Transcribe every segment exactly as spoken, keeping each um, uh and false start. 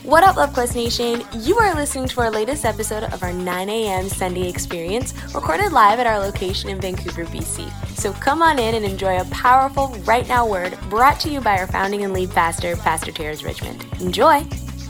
What up, Love Quest Nation? You are listening to our latest episode of our nine a.m. Sunday experience, recorded live at our location in Vancouver, B C. So come on in and enjoy a powerful Right Now word brought to you by our founding and lead pastor, Pastor Terrence Richmond. Enjoy!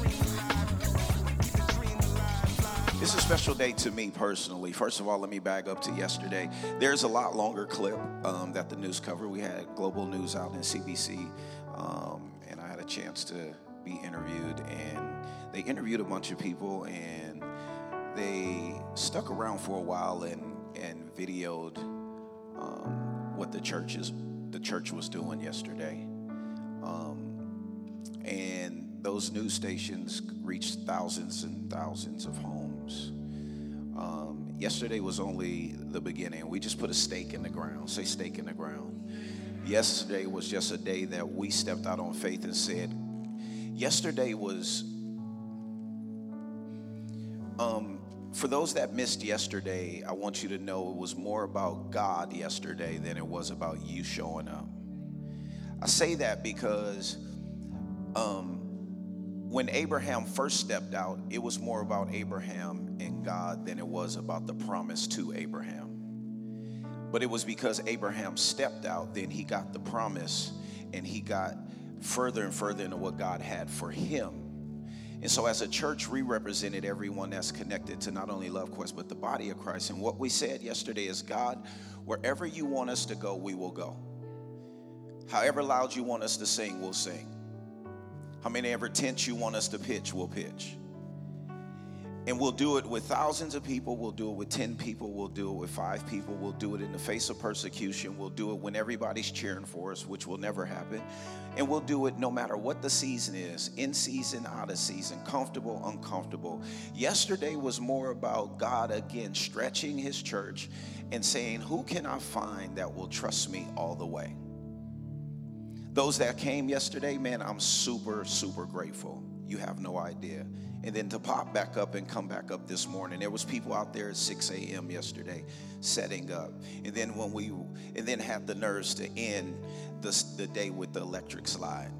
It's a special day to me personally. First of all, let me back up to yesterday. There's a lot longer clip um, that the news covered. We had Global News out in C B C, um, and I had a chance to be interviewed, and they interviewed a bunch of people, and they stuck around for a while and and videoed um, what the church is the church was doing yesterday, um, and those news stations reached thousands and thousands of homes. Um, yesterday was only the beginning. We just put a stake in the ground. Say stake in the ground. Yesterday was just a day that we stepped out on faith and said. Yesterday was, um, for those that missed yesterday, I want you to know it was more about God yesterday than it was about you showing up. I say that because um, when Abraham first stepped out, it was more about Abraham and God than it was about the promise to Abraham. But it was because Abraham stepped out, then he got the promise, and he got further and further into what God had for him. And so as a church, we represented everyone that's connected to not only Love Quest, but the body of Christ. And what we said yesterday is, God, wherever you want us to go, we will go. However loud you want us to sing, we'll sing. How many ever tents you want us to pitch, we'll pitch. And we'll do it with thousands of people. We'll do it with ten people. We'll do it with five people. We'll do it in the face of persecution. We'll do it when everybody's cheering for us, which will never happen. And we'll do it no matter what the season is, in season, out of season, comfortable, uncomfortable. Yesterday was more about God, again, stretching his church and saying, who can I find that will trust me all the way? Those that came yesterday, man, I'm super, super grateful. You have no idea. And then to pop back up and come back up this morning, there was people out there at six a.m. yesterday setting up. And then when we, and then had the nerves to end the, the day with the electric slide.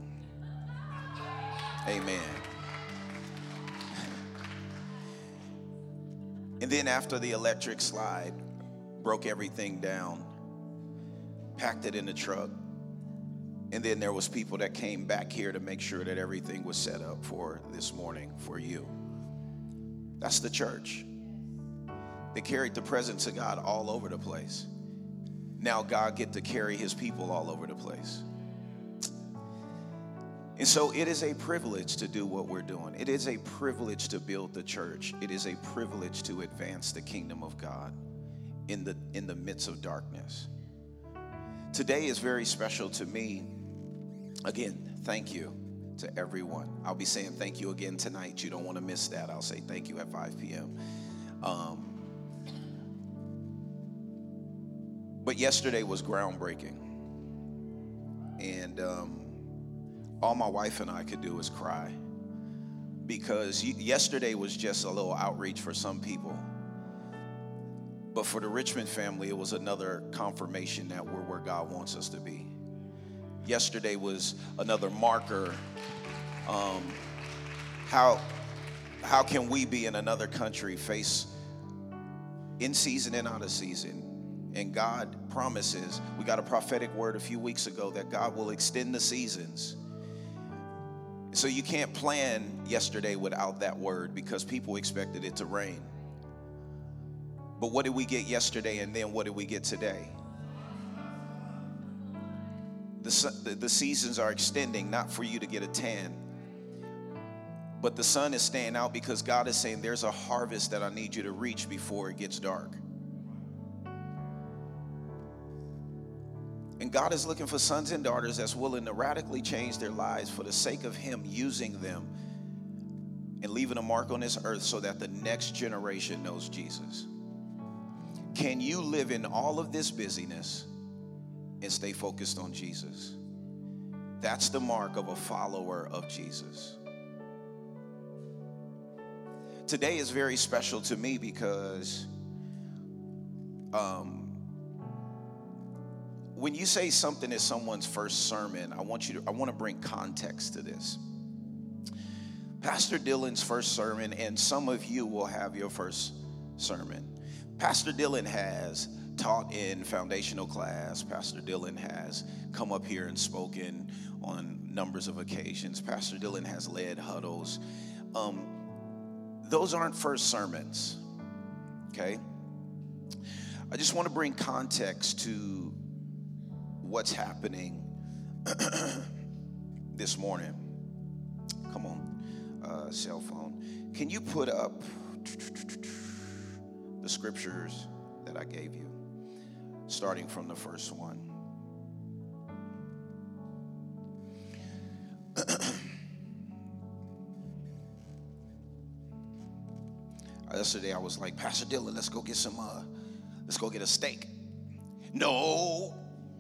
Amen. And then after the electric slide, broke everything down, packed it in the truck. And then there was people that came back here to make sure that everything was set up for this morning for you. That's the church. They carried the presence of God all over the place. Now God get to carry his people all over the place. And so it is a privilege to do what we're doing. It is a privilege to build the church. It is a privilege to advance the kingdom of God in the in the midst of darkness. Today is very special to me. Again, thank you to everyone. I'll be saying thank you again tonight. You don't want to miss that. I'll say thank you at five p.m. Um, but yesterday was groundbreaking. And um, all my wife and I could do is cry. Because yesterday was just a little outreach for some people. But for the Richmond family, it was another confirmation that we're where God wants us to be. Yesterday was another marker. Um, how, how can we be in another country, face in season and out of season? And God promises, we got a prophetic word a few weeks ago that God will extend the seasons. So you can't plan yesterday without that word because people expected it to rain. But what did we get yesterday, and then what did we get today? The, the, the seasons are extending, not for you to get a tan. But the sun is staying out because God is saying there's a harvest that I need you to reach before it gets dark. And God is looking for sons and daughters that's willing to radically change their lives for the sake of him using them and leaving a mark on this earth so that the next generation knows Jesus. Can you live in all of this busyness and stay focused on Jesus? That's the mark of a follower of Jesus. Today is very special to me because um, when you say something is someone's first sermon, I want you to, I want to bring context to this. Pastor Dylan's first sermon, and some of you will have your first sermon. Pastor Dylan has taught in foundational class. Pastor Dylan has come up here and spoken on numbers of occasions. Pastor Dylan has led huddles. Um, those aren't first sermons, okay? I just want to bring context to what's happening this morning. Come on, uh, cell phone. Can you put up the scriptures that I gave you, starting from the first one? Yesterday I was like, Pastor Dylan, let's go get some, uh, let's go get a steak. No.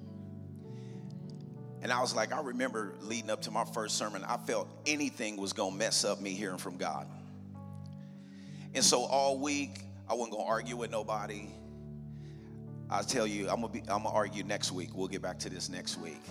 And I was like, I remember leading up to my first sermon, I felt anything was going to mess up me hearing from God. And so all week, I wasn't going to argue with nobody. I'll tell you, I'm going to be, I'm going to argue next week. We'll get back to this next week.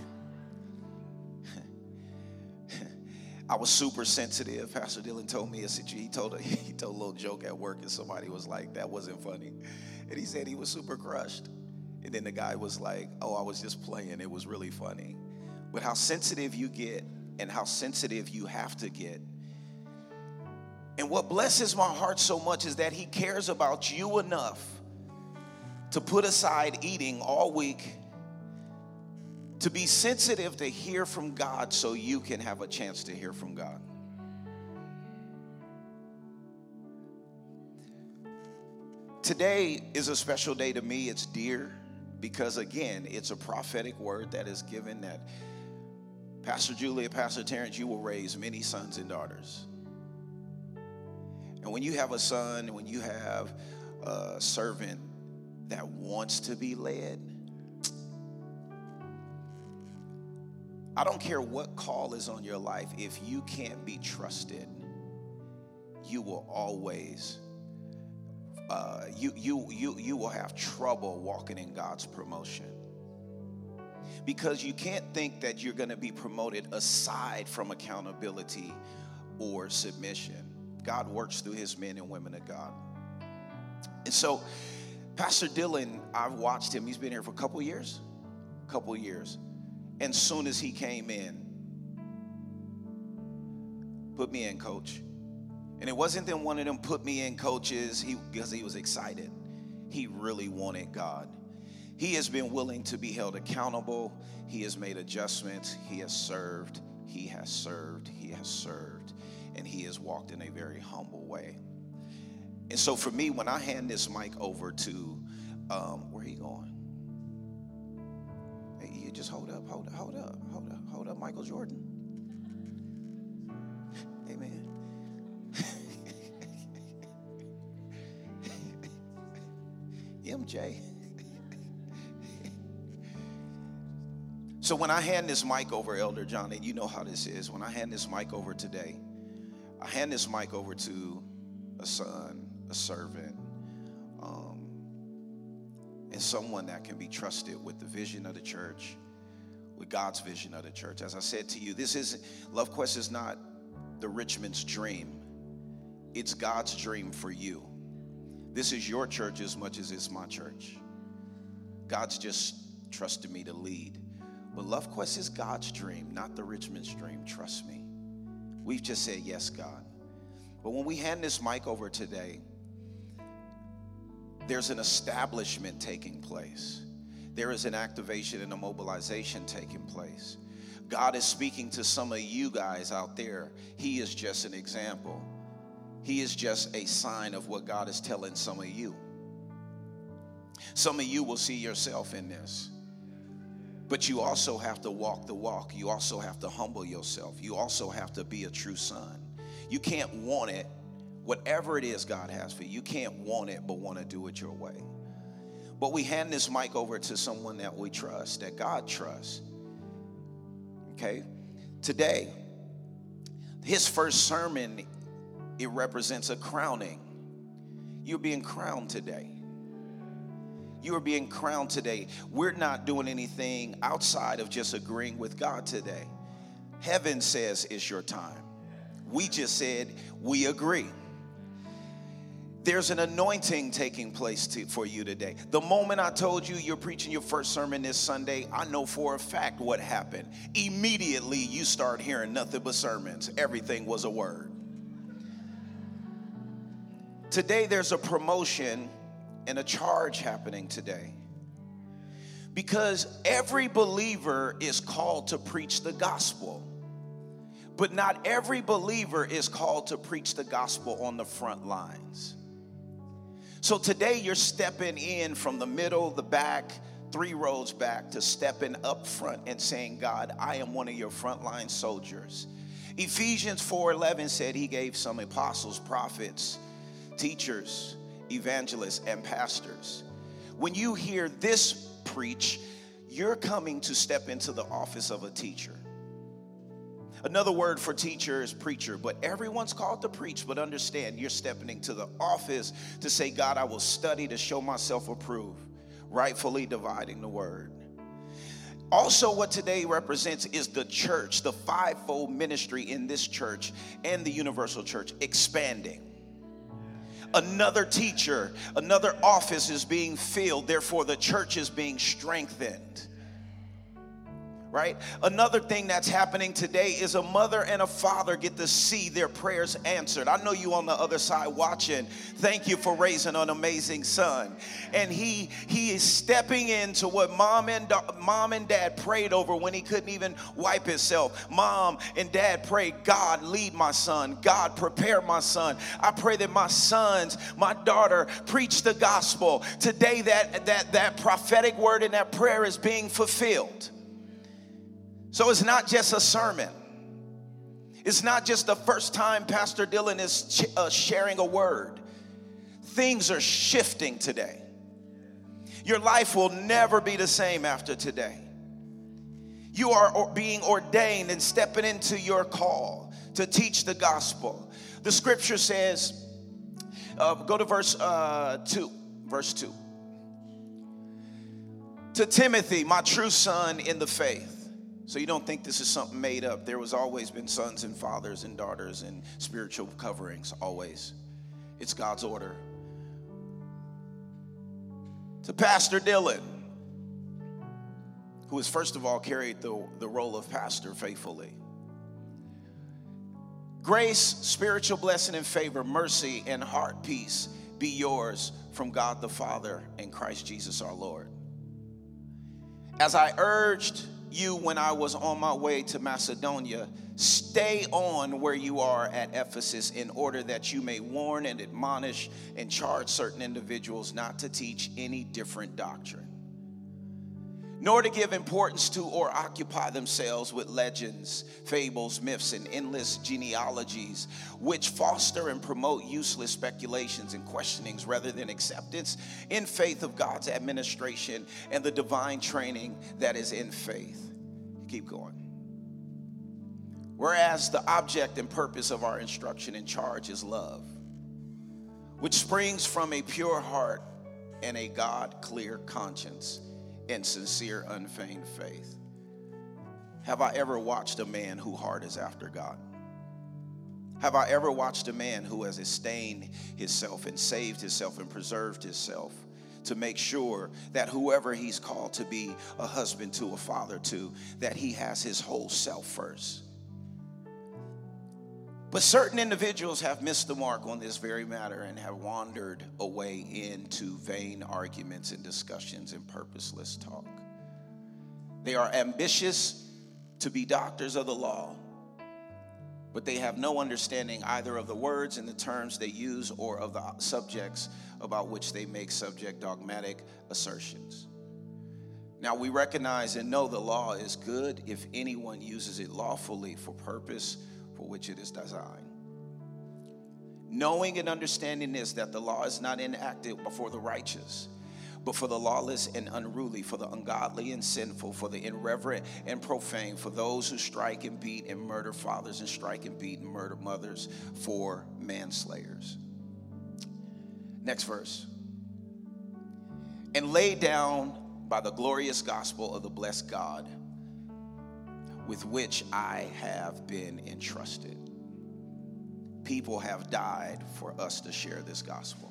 I was super sensitive. Pastor Dylan told me, he told, a, he told a little joke at work, and somebody was like, that wasn't funny. And he said he was super crushed. And then the guy was like, oh, I was just playing. It was really funny. But how sensitive you get and how sensitive you have to get. And what blesses my heart so much is that he cares about you enough to put aside eating all week, to be sensitive to hear from God so you can have a chance to hear from God. Today is a special day to me. It's dear because, again, it's a prophetic word that is given that Pastor Julia, Pastor Terrence, you will raise many sons and daughters. And when you have a son, when you have a servant that wants to be led, I don't care what call is on your life. If you can't be trusted, you will always, uh, you you you you will have trouble walking in God's promotion. Because you can't think that you're going to be promoted aside from accountability or submission. God works through his men and women of God. And so, Pastor Dylan, I've watched him. He's been here for a couple years. A couple years. And soon as he came in, put me in, coach. And it wasn't then one of them put me in coaches he, because he was excited. He really wanted God. He has been willing to be held accountable. He has made adjustments. He has served. He has served. He has served. And he has walked in a very humble way. And so for me, when I hand this mic over to, um, where are you going? Hey, you just hold up, hold up, hold up, hold up, hold up, Michael Jordan. Amen. M J. So when I hand this mic over, Elder John, and you know how this is, when I hand this mic over today, I hand this mic over to a son, a servant, um, and someone that can be trusted with the vision of the church, with God's vision of the church. As I said to you, this is, Love Quest is not the Richmond's dream. It's God's dream for you. This is your church as much as it's my church. God's just trusted me to lead. But Love Quest is God's dream, not the Richmond's dream. Trust me. We've just said, yes, God. But when we hand this mic over today, there's an establishment taking place. There is an activation and a mobilization taking place. God is speaking to some of you guys out there. He is just an example. He is just a sign of what God is telling some of you. Some of you will see yourself in this. But you also have to walk the walk. You also have to humble yourself. You also have to be a true son. You can't want it, whatever it is God has for you. You can't want it but want to do it your way. But we hand this mic over to someone that we trust, that God trusts. Okay? Today, his first sermon, it represents a crowning. You're being crowned today. You are being crowned today. We're not doing anything outside of just agreeing with God today. Heaven says it's your time. We just said we agree. There's an anointing taking place to, for you today. The moment I told you you're preaching your first sermon this Sunday, I know for a fact what happened. Immediately you start hearing nothing but sermons. Everything was a word. Today there's a promotion and a charge happening today. Because every believer is called to preach the gospel. But not every believer is called to preach the gospel on the front lines. So today you're stepping in from the middle, the back, three rows back, to stepping up front and saying, God, I am one of your frontline soldiers. Ephesians four eleven said he gave some apostles, prophets, teachers, evangelists, and pastors. When you hear this preach, you're coming to step into the office of a teacher. Another word for teacher is preacher, but everyone's called to preach. But understand, you're stepping into the office to say, God, I will study to show myself approved, rightfully dividing the word. Also, what today represents is the church, the fivefold ministry in this church and the universal church expanding. Another teacher, another office is being filled. Therefore, the church is being strengthened. Right? Another thing that's happening today is a mother and a father get to see their prayers answered. I know you on the other side watching. Thank you for raising an amazing son. And he he is stepping into what mom and mom and dad prayed over when he couldn't even wipe himself. Mom and dad prayed, God, lead my son. God, prepare my son. I pray that my sons, my daughter, preach the gospel. Today that that that prophetic word in that prayer is being fulfilled. So it's not just a sermon. It's not just the first time Pastor Dylan is ch- uh, sharing a word. Things are shifting today. Your life will never be the same after today. You are or- being ordained and stepping into your call to teach the gospel. The scripture says, uh, go to verse uh, two, verse two. To Timothy, my true son in the faith. So you don't think this is something made up. There was always been sons and fathers and daughters and spiritual coverings, always. It's God's order. To Pastor Dylan, who has first of all carried the, the role of pastor faithfully. Grace, spiritual blessing and favor, mercy and heart peace be yours from God the Father and Christ Jesus our Lord. As I urged you when I was on my way to Macedonia, stay on where you are at Ephesus in order that you may warn and admonish and charge certain individuals not to teach any different doctrine, nor to give importance to or occupy themselves with legends, fables, myths, and endless genealogies, which foster and promote useless speculations and questionings rather than acceptance in faith of God's administration and the divine training that is in faith. Keep going. Whereas the object and purpose of our instruction and charge is love, which springs from a pure heart and a God-clear conscience and sincere, unfeigned faith. Have I ever watched a man whose heart is after God? Have I ever watched a man who has sustained himself and saved himself and preserved himself to make sure that whoever he's called to be a husband to, a father to, that he has his whole self first? But certain individuals have missed the mark on this very matter and have wandered away into vain arguments and discussions and purposeless talk. They are ambitious to be doctors of the law, but they have no understanding either of the words and the terms they use or of the subjects about which they make subject dogmatic assertions. Now we recognize and know the law is good if anyone uses it lawfully for purpose for which it is designed. Knowing and understanding this, that the law is not enacted for the righteous, but for the lawless and unruly, for the ungodly and sinful, for the irreverent and profane, for those who strike and beat and murder fathers and strike and beat and murder mothers, for manslayers. Next verse. And laid down by the glorious gospel of the blessed God, with which I have been entrusted. people have died for us to share this gospel.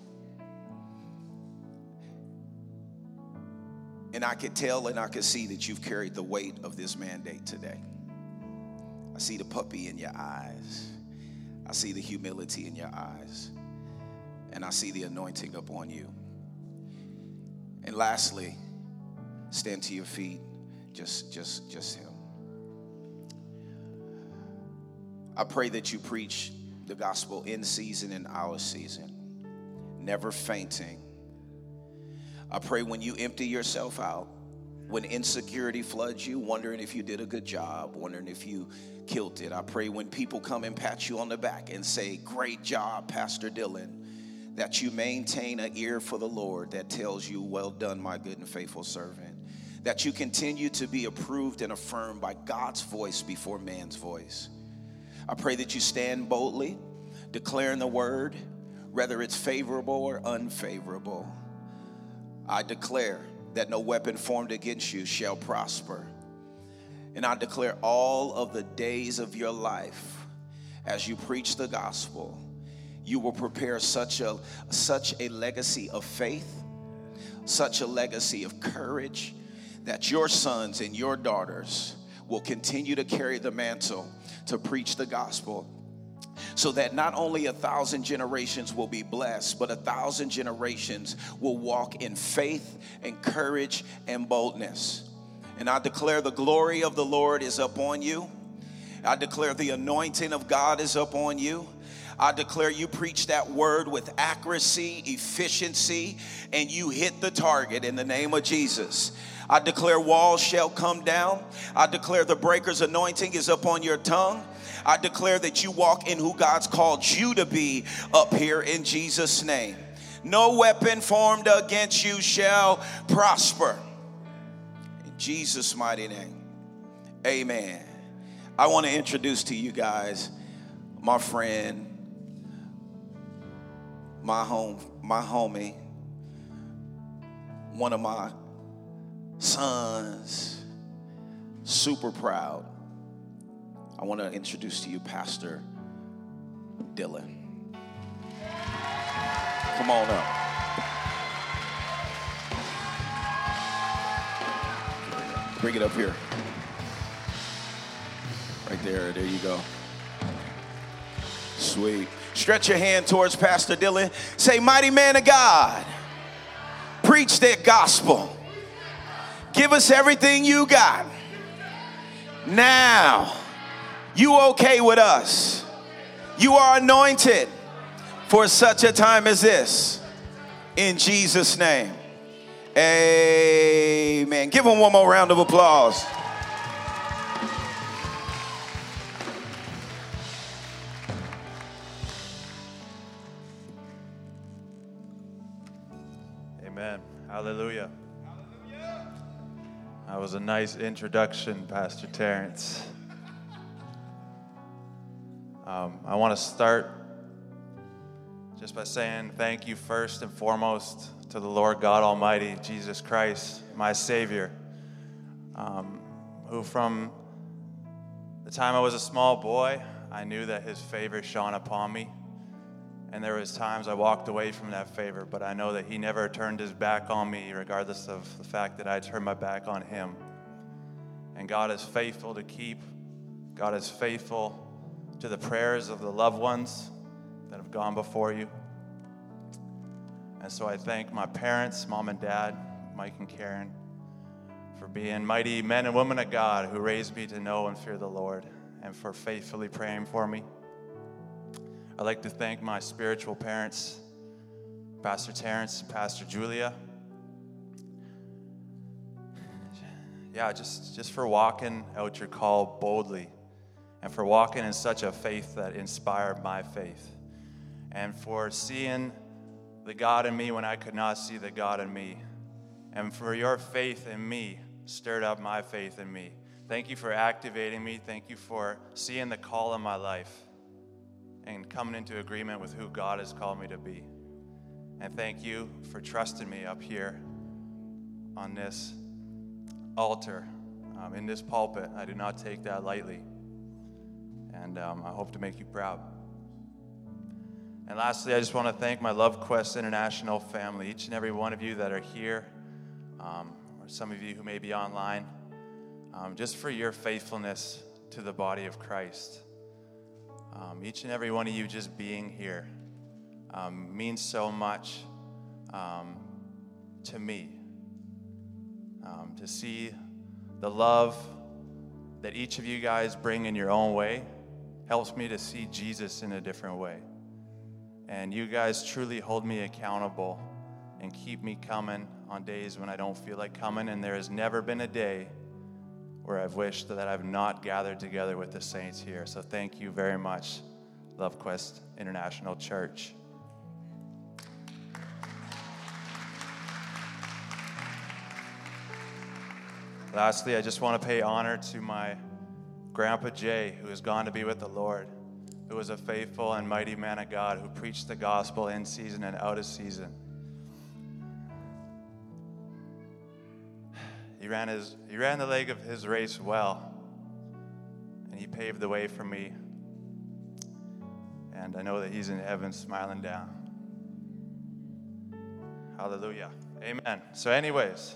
And I could tell and I could see that you've carried the weight of this mandate today. I see the puppy in your eyes. I see the humility in your eyes. And I see the anointing upon you. And lastly, stand to your feet. Just, just, just him. I pray that you preach the gospel in season and out of season, never fainting. I pray when you empty yourself out, when insecurity floods you, wondering if you did a good job, wondering if you killed it. I pray when people come and pat you on the back and say, great job, Pastor Dylan, that you maintain an ear for the Lord that tells you, well done, my good and faithful servant. That you continue to be approved and affirmed by God's voice before man's voice. I pray that you stand boldly, declaring the word, whether it's favorable or unfavorable. I declare that no weapon formed against you shall prosper. And I declare all of the days of your life, as you preach the gospel, you will prepare such a, such a legacy of faith, such a legacy of courage, that your sons and your daughters will continue to carry the mantle to preach the gospel, so that not only a thousand generations will be blessed, but a thousand generations will walk in faith and courage and boldness. And I declare the glory of the Lord is upon you. I declare the anointing of God is upon you. I declare you preach that word with accuracy, efficiency, and you hit the target in the name of Jesus. I declare walls shall come down. I declare the breaker's anointing is upon your tongue. I declare that you walk in who God's called you to be up here in Jesus' name. No weapon formed against you shall prosper. In Jesus' mighty name, amen. I want to introduce to you guys my friend, my home, my homie, one of my sons, super proud. I want to introduce to you Pastor Dylan. Come on up. Bring it up here. Right there, there you go. Sweet. Stretch your hand towards Pastor Dylan. Say, mighty man of God, preach that gospel. Give us everything you got. Now, you okay with us? You are anointed for such a time as this. In Jesus' name, amen. Give him one more round of applause. Amen. Hallelujah. That was a nice introduction, Pastor Terrence. Um, I want to start just by saying thank you first and foremost to the Lord God Almighty, Jesus Christ, my Savior, um, who from the time I was a small boy, I knew that his favor shone upon me. And there was times I walked away from that favor, but I know that he never turned his back on me, regardless of the fact that I turned my back on him. And God is faithful to keep. God is faithful to the prayers of the loved ones that have gone before you. And so I thank my parents, mom and dad, Mike and Karen, for being mighty men and women of God who raised me to know and fear the Lord, and for faithfully praying for me. I'd like to thank my spiritual parents, Pastor Terrence and Pastor Julia. Yeah, just, just for walking out your call boldly, and for walking in such a faith that inspired my faith, and for seeing the God in me when I could not see the God in me, and for your faith in me stirred up my faith in me. Thank you for activating me. Thank you for seeing the call in my life and coming into agreement with who God has called me to be. And thank you for trusting me up here on this altar, um, in this pulpit. I do not take that lightly. And um, I hope to make you proud. And lastly, I just want to thank my Love Quest International family, each and every one of you that are here, um, or some of you who may be online, um, just for your faithfulness to the body of Christ. Um, each and every one of you just being here um, means so much um, to me. Um, to see the love that each of you guys bring in your own way helps me to see Jesus in a different way. And you guys truly hold me accountable and keep me coming on days when I don't feel like coming. And there has never been a day where I've wished that I've not gathered together with the saints here. So thank you very much, Love Quest International Church. Lastly, I just want to pay honor to my Grandpa Jay, who has gone to be with the Lord, who was a faithful and mighty man of God, who preached the gospel in season and out of season. He ran his he ran the leg of his race well, and he paved the way for me. And I know that he's in heaven smiling down. Hallelujah. Amen. So anyways,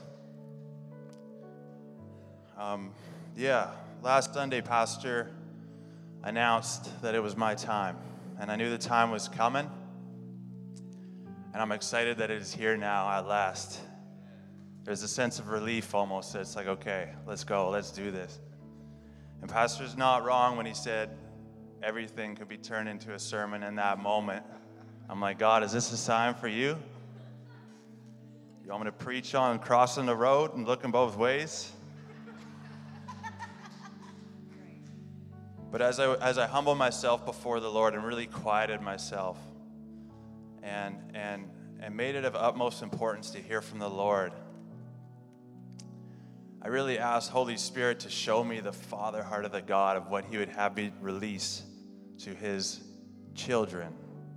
um, yeah, last Sunday, Pastor announced that it was my time, and I knew the time was coming, and I'm excited that it is here now at last. There's a sense of relief almost. It's like, okay, let's go, let's do this. And Pastor's not wrong when he said everything could be turned into a sermon in that moment. I'm like, God, is this a sign for you? You want me to preach on crossing the road and looking both ways? But as I as I humbled myself before the Lord and really quieted myself and and and made it of utmost importance to hear from the Lord, I really asked Holy Spirit to show me the Father heart of the God of what he would have me release to his children.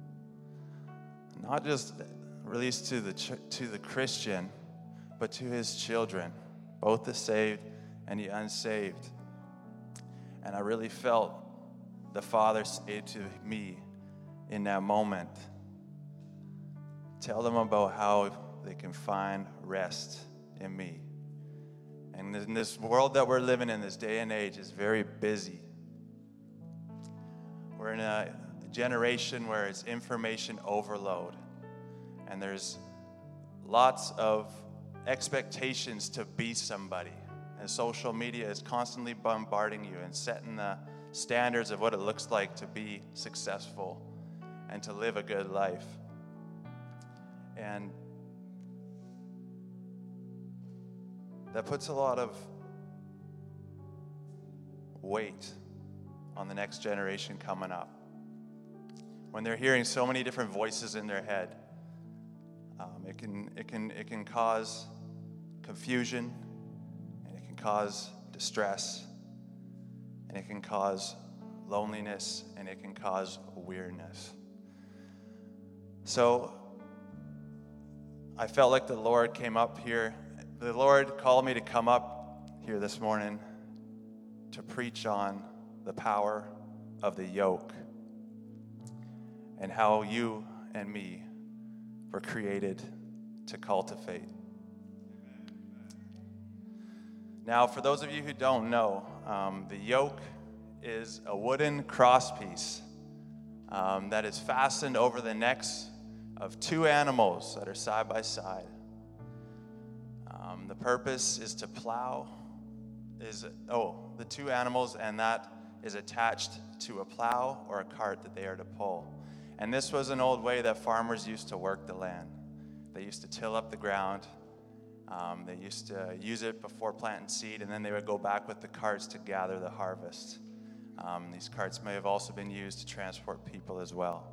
Not just release to the to the Christian, but to his children, both the saved and the unsaved. And I really felt the Father say to me in that moment, tell them about how they can find rest in me. And in this world that we're living in, this day and age, is very busy. We're in a generation where it's information overload. And there's lots of expectations to be somebody. And social media is constantly bombarding you and setting the standards of what it looks like to be successful and to live a good life. And that puts a lot of weight on the next generation coming up. When they're hearing so many different voices in their head, um, it can it can it can cause confusion. Cause distress, and it can cause loneliness, and it can cause weirdness. So I felt like the Lord came up here. The Lord called me to come up here this morning to preach on the power of the yoke and how you and me were created to cultivate. Now, for those of you who don't know, um, the yoke is a wooden crosspiece um, that is fastened over the necks of two animals that are side by side. Um, the purpose is to plow, is, oh, the two animals, and that is attached to a plow or a cart that they are to pull. And this was an old way that farmers used to work the land. They used to till up the ground. Um, they used to use it before planting seed, and then they would go back with the carts to gather the harvest. Um, these carts may have also been used to transport people as well.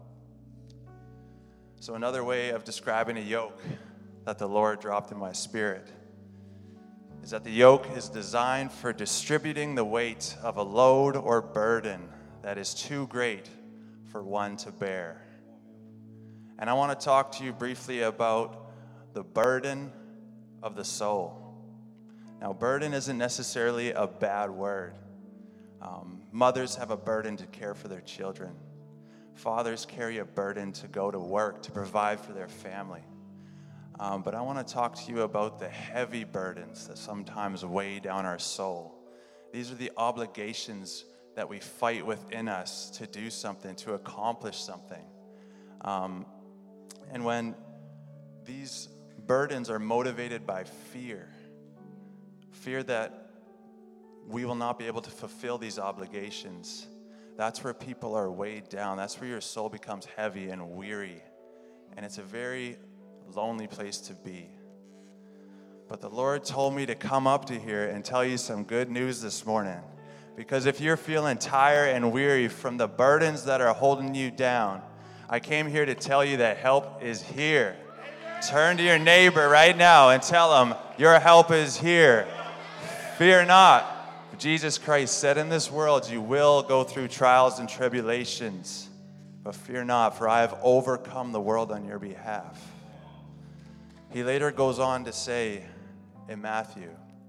So another way of describing a yoke that the Lord dropped in my spirit is that the yoke is designed for distributing the weight of a load or burden that is too great for one to bear. And I want to talk to you briefly about the burden of the soul. Now, burden isn't necessarily a bad word. Um, mothers have a burden to care for their children. Fathers carry a burden to go to work, to provide for their family. Um, but I want to talk to you about the heavy burdens that sometimes weigh down our soul. These are the obligations that we fight within us to do something, to accomplish something. Um, and when these burdens are motivated by fear, fear that we will not be able to fulfill these obligations, that's where people are weighed down. That's where your soul becomes heavy and weary. And it's a very lonely place to be. But the Lord told me to come up to here and tell you some good news this morning. Because if you're feeling tired and weary from the burdens that are holding you down, I came here to tell you that help is here. Turn to your neighbor right now and tell him, your help is here. Fear not. Jesus Christ said, in this world you will go through trials and tribulations. But fear not, for I have overcome the world on your behalf. He later goes on to say in Matthew,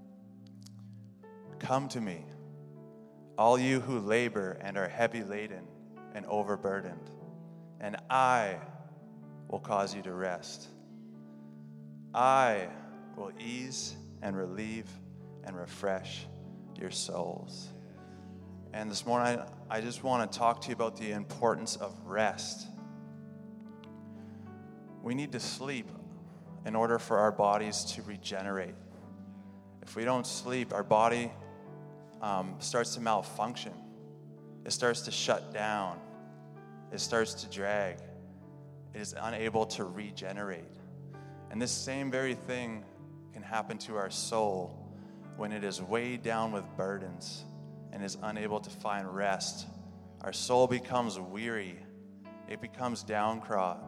come to me, all you who labor and are heavy laden and overburdened, and I will cause you to rest. I will ease and relieve and refresh your souls. And this morning, I, I just want to talk to you about the importance of rest. We need to sleep in order for our bodies to regenerate. If we don't sleep, our body um, starts to malfunction. It starts to shut down. It starts to drag. It is unable to regenerate. And this same very thing can happen to our soul when it is weighed down with burdens and is unable to find rest. Our soul becomes weary. It becomes downtrodden.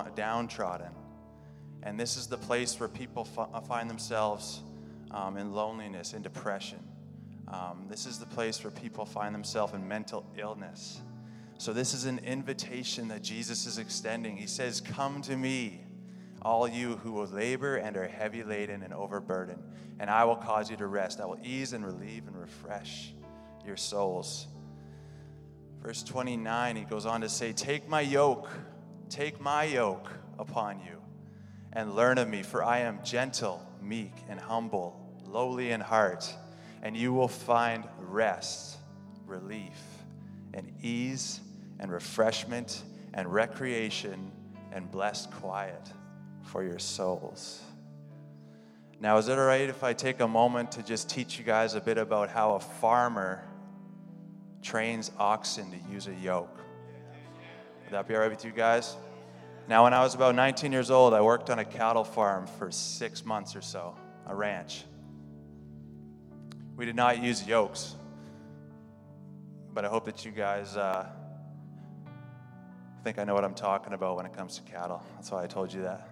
And this is the place where people f- find themselves um, in loneliness, in depression. Um, this is the place where people find themselves in mental illness. So this is an invitation that Jesus is extending. He says, come to me, all you who will labor and are heavy laden and overburdened, and I will cause you to rest. I will ease and relieve and refresh your souls. Verse twenty-nine, he goes on to say, take my yoke, take my yoke upon you, and learn of me, for I am gentle, meek, and humble, lowly in heart, and you will find rest, relief, and ease, and refreshment, and recreation, and blessed quiet for your souls. Now, is it all right if I take a moment to just teach you guys a bit about how a farmer trains oxen to use a yoke? Would that be all right with you guys? Now, when I was about nineteen years old, I worked on a cattle farm for six months or so, a ranch. We did not use yokes, but I hope that you guys uh, think I know what I'm talking about when it comes to cattle. That's why I told you that.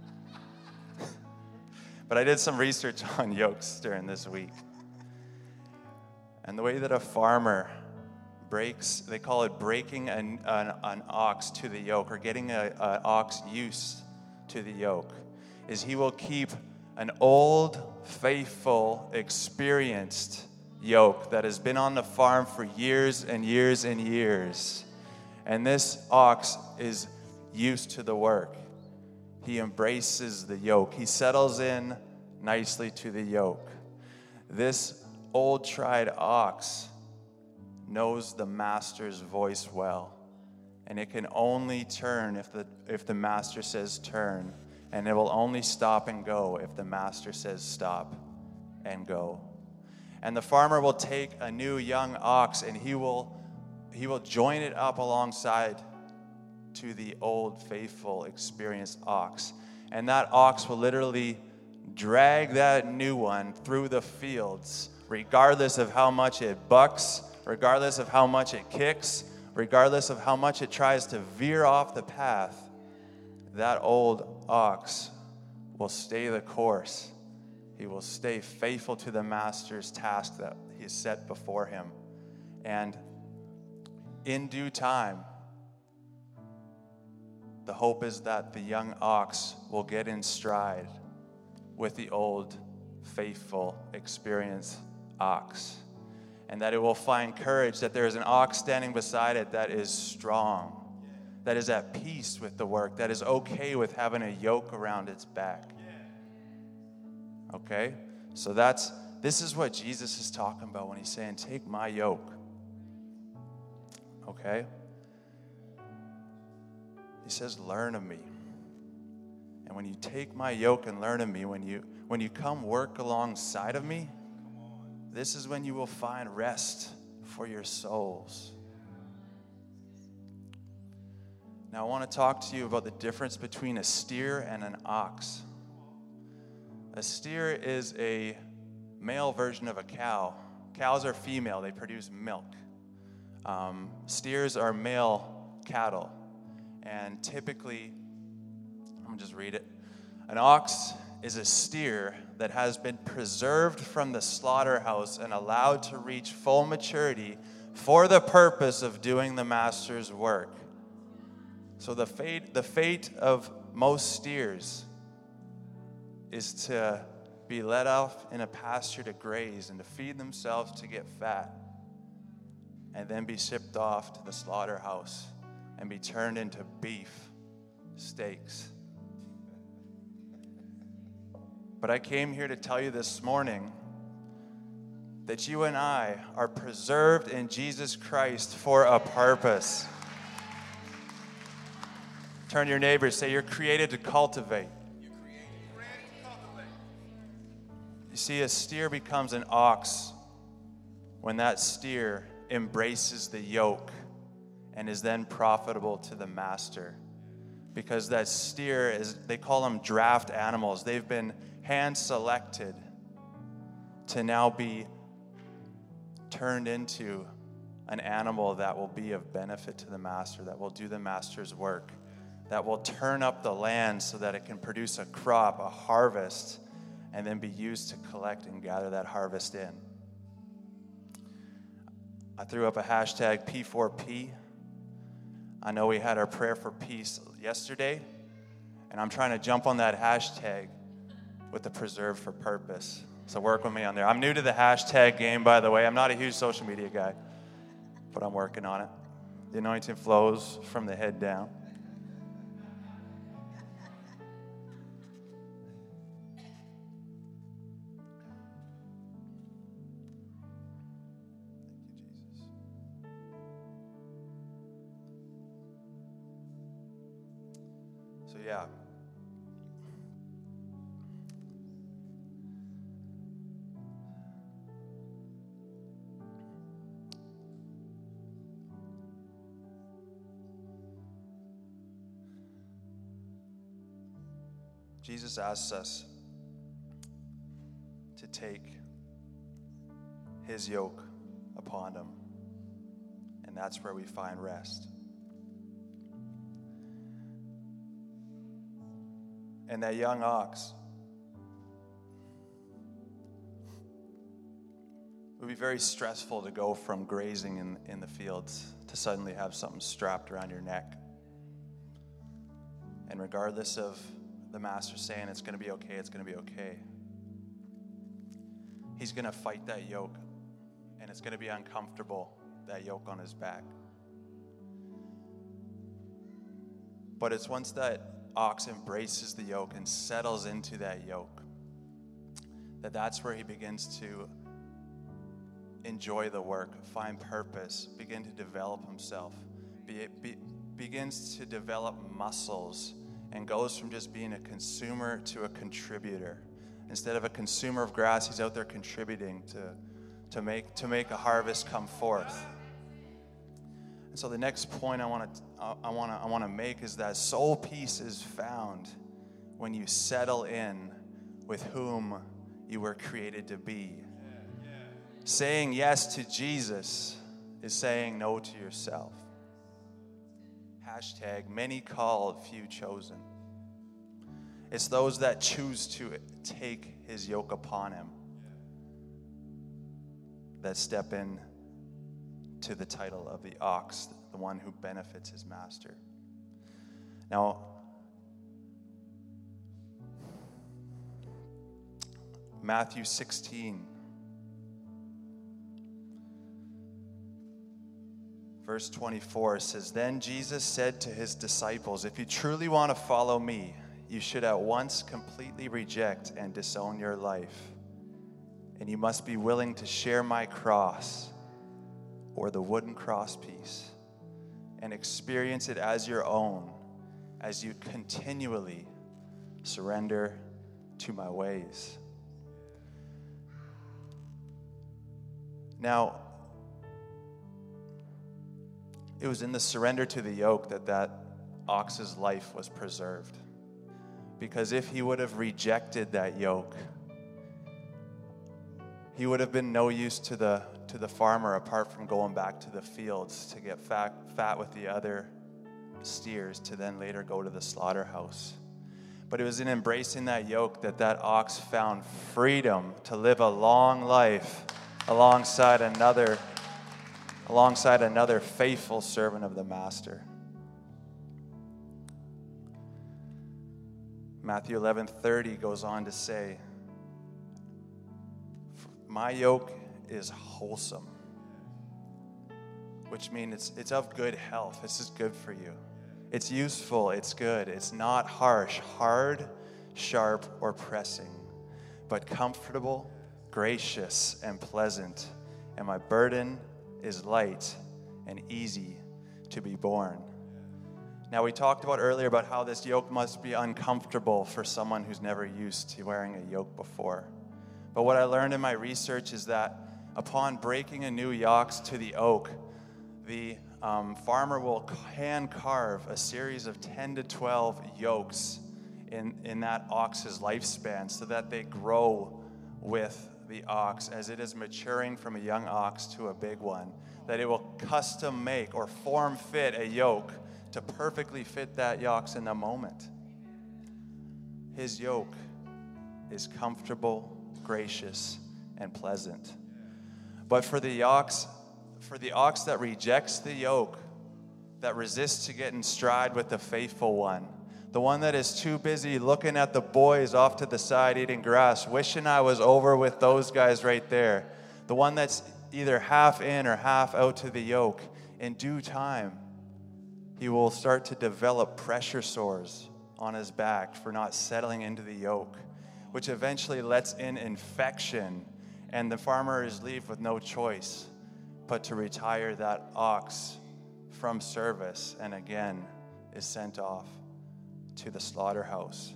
But I did some research on yokes during this week. And the way that a farmer breaks, they call it breaking an, an, an ox to the yoke, or getting an ox used to the yoke, is he will keep an old, faithful, experienced yoke that has been on the farm for years and years and years. And this ox is used to the work. He embraces the yoke. He settles in nicely to the yoke. This old, tried ox knows the master's voice well, and it can only turn if the if the master says turn, and it will only stop and go if the master says stop and go. And the farmer will take a new young ox, and he will he will join it up alongside to the old, faithful, experienced ox. And that ox will literally drag that new one through the fields, regardless of how much it bucks, regardless of how much it kicks, regardless of how much it tries to veer off the path. That old ox will stay the course. He will stay faithful to the master's task that he set before him. And in due time, the hope is that the young ox will get in stride with the old, faithful, experienced ox. And that it will find courage, that there is an ox standing beside it that is strong, that is at peace with the work, that is okay with having a yoke around its back. Okay? So that's, this is what Jesus is talking about when he's saying, take my yoke. Okay? He says, learn of me. And when you take my yoke and learn of me, when you when you come work alongside of me, this is when you will find rest for your souls. Now I want to talk to you about the difference between a steer and an ox. A steer is a male version of a cow. Cows are female, they produce milk. Um, steers are male cattle. And typically, I'm going to just read it. An ox is a steer that has been preserved from the slaughterhouse and allowed to reach full maturity for the purpose of doing the master's work. So the fate, the fate of most steers is to be let off in a pasture to graze and to feed themselves to get fat, and then be shipped off to the slaughterhouse and be turned into beef steaks. But I came here to tell you this morning that you and I are preserved in Jesus Christ for a purpose. Turn to your neighbor, say, you're created to cultivate. You're created to cultivate. You see, a steer becomes an ox when that steer embraces the yoke and is then profitable to the master. Because that steer is, they call them draft animals. They've been hand-selected to now be turned into an animal that will be of benefit to the master, that will do the master's work, that will turn up the land so that it can produce a crop, a harvest, and then be used to collect and gather that harvest in. I threw up a hashtag P four P. I know we had our prayer for peace yesterday, and I'm trying to jump on that hashtag with the preserved for purpose. So work with me on there. I'm new to the hashtag game, by the way. I'm not a huge social media guy, but I'm working on it. The anointing flows from the head down. So yeah. Jesus asks us to take his yoke upon him, and that's where we find rest. And that young ox it would be very stressful to go from grazing in, in the fields to suddenly have something strapped around your neck. And regardless of the master saying it's going to be okay, it's going to be okay, he's going to fight that yoke, and it's going to be uncomfortable, that yoke on his back. But it's once that ox embraces the yoke and settles into that yoke that that's where he begins to enjoy the work, find purpose, begin to develop himself, be, be, begins to develop muscles, and goes from just being a consumer to a contributor. Instead of a consumer of grass, he's out there contributing to, to, make, to make a harvest come forth. And so the next point I want to I want to I want to make is that soul peace is found when you settle in with whom you were created to be. Yeah, yeah. Saying yes to Jesus is saying no to yourself. Hashtag many called, few chosen. It's those that choose to take his yoke upon him that step in to the title of the ox, the one who benefits his master. Now, Matthew sixteen, verse twenty-four says, "Then Jesus said to his disciples, 'If you truly want to follow me, you should at once completely reject and disown your life. And you must be willing to share my cross,'" or the wooden cross piece, "and experience it as your own as you continually surrender to my ways." Now, it was in the surrender to the yoke that that ox's life was preserved. Because if he would have rejected that yoke, he would have been no use to the to the farmer apart from going back to the fields to get fat, fat with the other steers to then later go to the slaughterhouse. But it was in embracing that yoke that that ox found freedom to live a long life alongside another alongside another faithful servant of the master. Matthew eleven thirty goes on to say, "My yoke is wholesome," which means it's, it's of good health. This is good for you. It's useful. It's good. It's not harsh, hard, sharp, or pressing, but comfortable, gracious, and pleasant. And my burden is light and easy to be borne. Now, we talked about earlier about how this yoke must be uncomfortable for someone who's never used to wearing a yoke before. But what I learned in my research is that upon breaking a new yoke to the oak, the um, farmer will hand carve a series of ten to twelve yokes in, in that ox's lifespan so that they grow with the ox as it is maturing from a young ox to a big one, that it will custom make or form fit a yoke to perfectly fit that yoke in the moment. His yoke is comfortable, gracious, and pleasant. But for the ox, for the ox that rejects the yoke, that resists to get in stride with the faithful one, the one that is too busy looking at the boys off to the side eating grass, wishing I was over with those guys right there, the one that's either half in or half out to the yoke, in due time, he will start to develop pressure sores on his back for not settling into the yoke, which eventually lets in infection, and the farmer is left with no choice but to retire that ox from service and again is sent off to the slaughterhouse.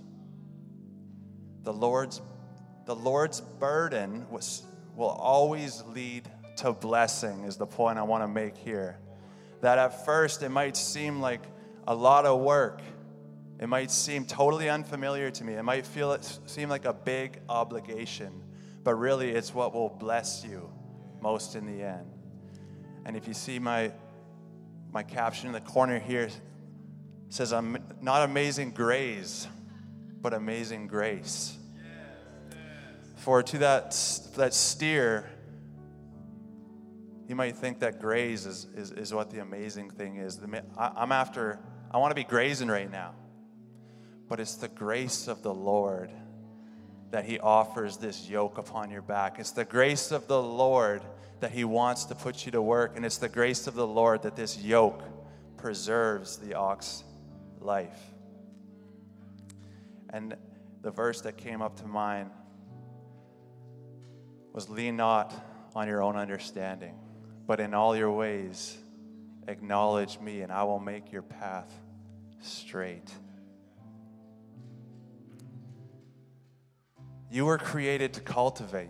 The Lord's, the Lord's burden was, will always lead to blessing is the point I want to make here. That at first it might seem like a lot of work. It might seem totally unfamiliar to me. It might feel it seem like a big obligation, but really it's what will bless you most in the end. And if you see my my caption in the corner here, it says, "I'm not amazing grace, but amazing grace." For to that that steer, you might think that graze is, is, is what the amazing thing is. I, I'm after, I want to be grazing right now. But it's the grace of the Lord that he offers this yoke upon your back. It's the grace of the Lord that he wants to put you to work. And it's the grace of the Lord that this yoke preserves the ox life. And the verse that came up to mind was, "Lean not on your own understanding, but in all your ways acknowledge me, and I will make your path straight." You were created to cultivate.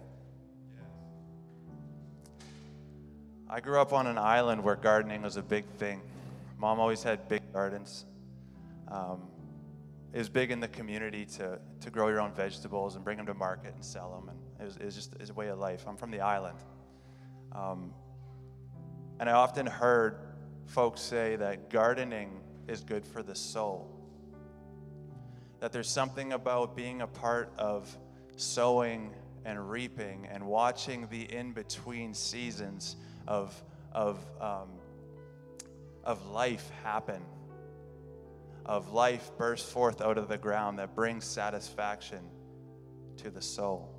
I grew up on an island where gardening was a big thing. Mom always had big gardens. Um, it was big in the community to, to grow your own vegetables and bring them to market and sell them. And it was, it was just it was a way of life. I'm from the island. Um, and I often heard folks say that gardening is good for the soul. That there's something about being a part of sowing and reaping and watching the in-between seasons of of um, of life happen, of life burst forth out of the ground that brings satisfaction to the soul.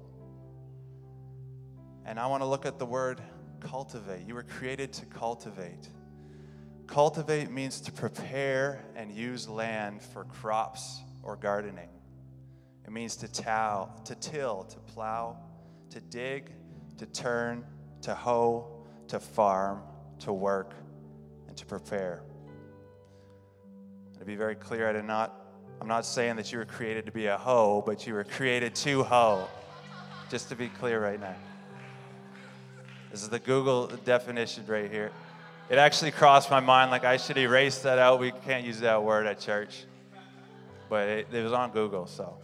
And I want to look at the word cultivate. You were created to cultivate. Cultivate means to prepare and use land for crops or gardening. It means to tow, to till, to plow, to dig, to turn, to hoe, to farm, to work, and to prepare. To be very clear, I did not, I'm not saying that you were created to be a hoe, but you were created to hoe. Just to be clear right now. This is the Google definition right here. It actually crossed my mind, like I should erase that out. We can't use that word at church. But it, it was on Google, so.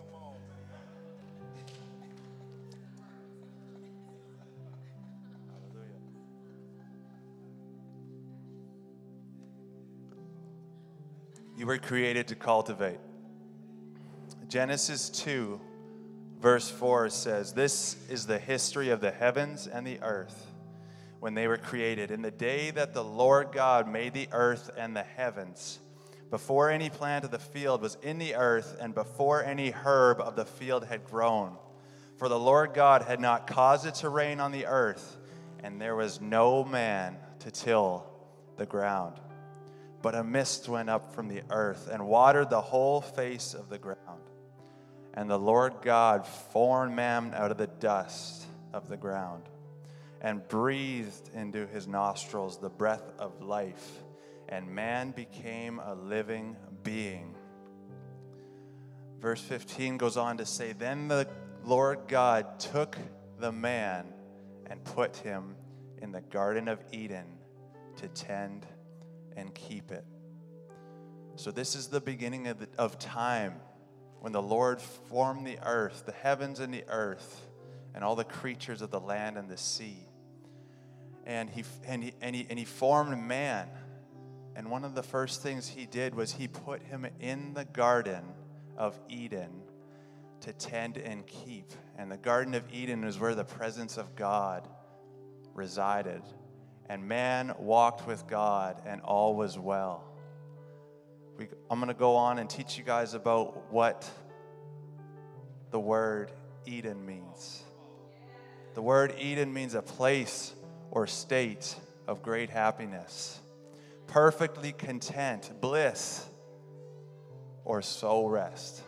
You were created to cultivate. Genesis two, verse four says, "This is the history of the heavens and the earth when they were created. In the day that the Lord God made the earth and the heavens, before any plant of the field was in the earth, and before any herb of the field had grown. For the Lord God had not caused it to rain on the earth, and there was no man to till the ground. But a mist went up from the earth and watered the whole face of the ground. And the Lord God formed man out of the dust of the ground, and breathed into his nostrils the breath of life, and man became a living being." Verse fifteen goes on to say, "Then the Lord God took the man and put him in the Garden of Eden to tend and keep it." So this is the beginning of, the, of time when the Lord formed the earth, the heavens and the earth, and all the creatures of the land and the sea. And he, and he, and he, and he formed man. And one of the first things he did was he put him in the Garden of Eden to tend and keep. And the Garden of Eden is where the presence of God resided. And man walked with God, and all was well. We, I'm going to go on and teach you guys about what the word Eden means. The word Eden means a place or state of great happiness, perfectly content, bliss, or soul rest.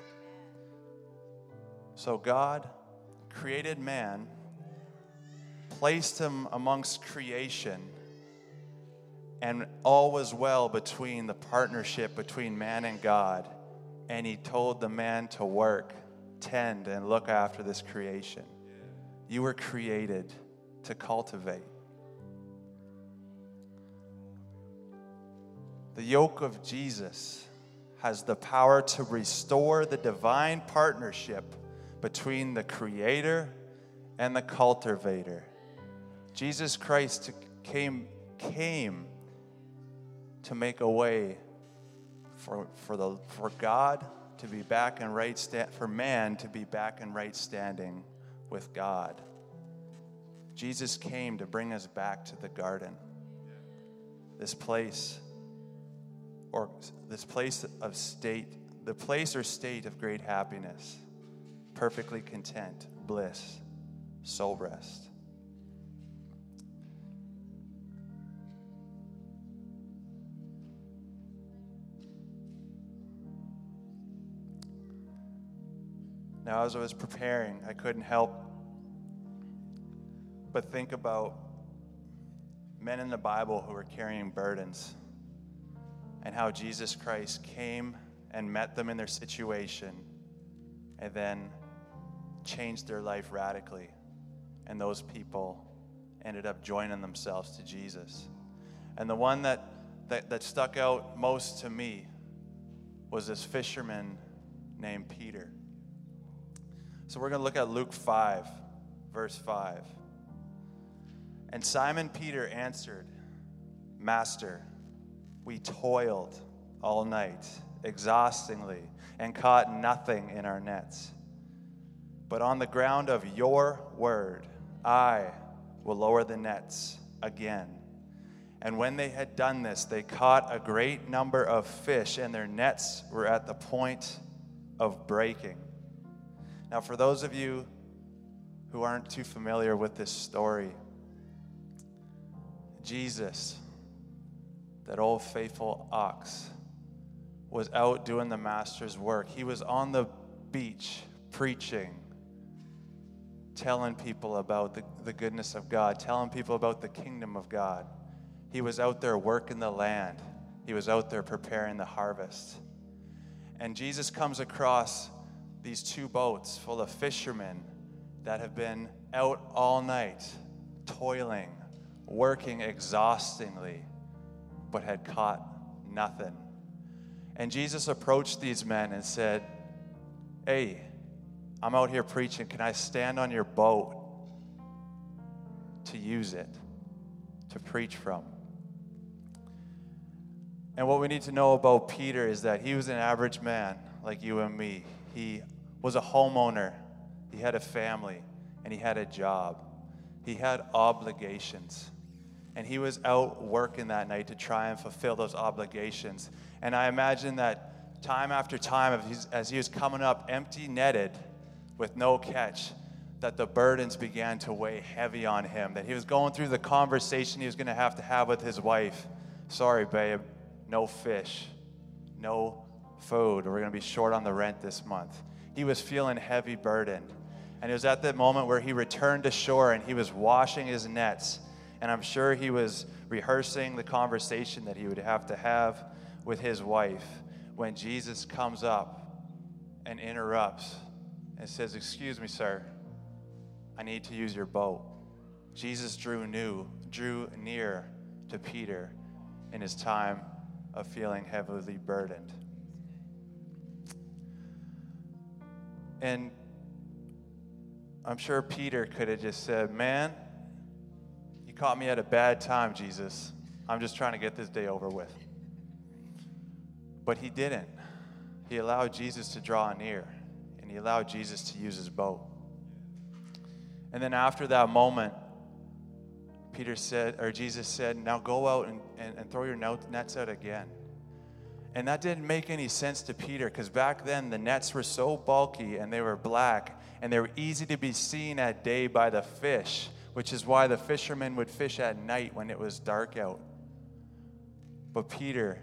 So God created man, placed him amongst creation, and all was well between the partnership between man and God. And he told the man to work, tend, and look after this creation. You were created to cultivate. The yoke of Jesus has the power to restore the divine partnership between the Creator and the cultivator. Jesus Christ came, came to make a way for, for, the, for God to be back in right stand, for man to be back in right standing with God. Jesus came to bring us back to the garden. This place, or this place of state, the place or state of great happiness, perfectly content, bliss, soul rest. Now, as I was preparing, I couldn't help but think about men in the Bible who were carrying burdens and how Jesus Christ came and met them in their situation and then changed their life radically. And those people ended up joining themselves to Jesus. And the one that, that, that stuck out most to me was this fisherman named Peter. So we're going to look at Luke five, verse five. "And Simon Peter answered, 'Master, we toiled all night, exhaustingly, and caught nothing in our nets. But on the ground of your word, I will lower the nets again.' And when they had done this, they caught a great number of fish, and their nets were at the point of breaking." Now, for those of you who aren't too familiar with this story, Jesus, that old faithful ox, was out doing the master's work. He was on the beach preaching, telling people about the, the goodness of God, telling people about the kingdom of God. He was out there working the land. He was out there preparing the harvest. And Jesus comes across these two boats full of fishermen that have been out all night, toiling, working exhaustingly, but had caught nothing. And Jesus approached these men and said, "Hey, I'm out here preaching. Can I stand on your boat to use it, to preach from?" And what we need to know about Peter is that he was an average man like you and me. He was a homeowner. He had a family, and he had a job. He had obligations. And he was out working that night to try and fulfill those obligations. And I imagine that time after time, as he was coming up empty-netted with no catch, that the burdens began to weigh heavy on him, that he was going through the conversation he was going to have to have with his wife. "Sorry, babe, no fish, no food. We're going to be short on the rent this month." He was feeling heavy burdened. And it was at that moment where he returned to shore and he was washing his nets. And I'm sure he was rehearsing the conversation that he would have to have with his wife when Jesus comes up and interrupts and says, "Excuse me, sir, I need to use your boat." Jesus drew new, drew near to Peter in his time of feeling heavily burdened. And I'm sure Peter could have just said, "Man, you caught me at a bad time, Jesus. I'm just trying to get this day over with." But he didn't. He allowed Jesus to draw near, and he allowed Jesus to use his boat. And then after that moment, Peter said, or Jesus said, "Now go out and, and, and throw your nets out again." And that didn't make any sense to Peter, because back then the nets were so bulky and they were black and they were easy to be seen at day by the fish, which is why the fishermen would fish at night when it was dark out. But Peter,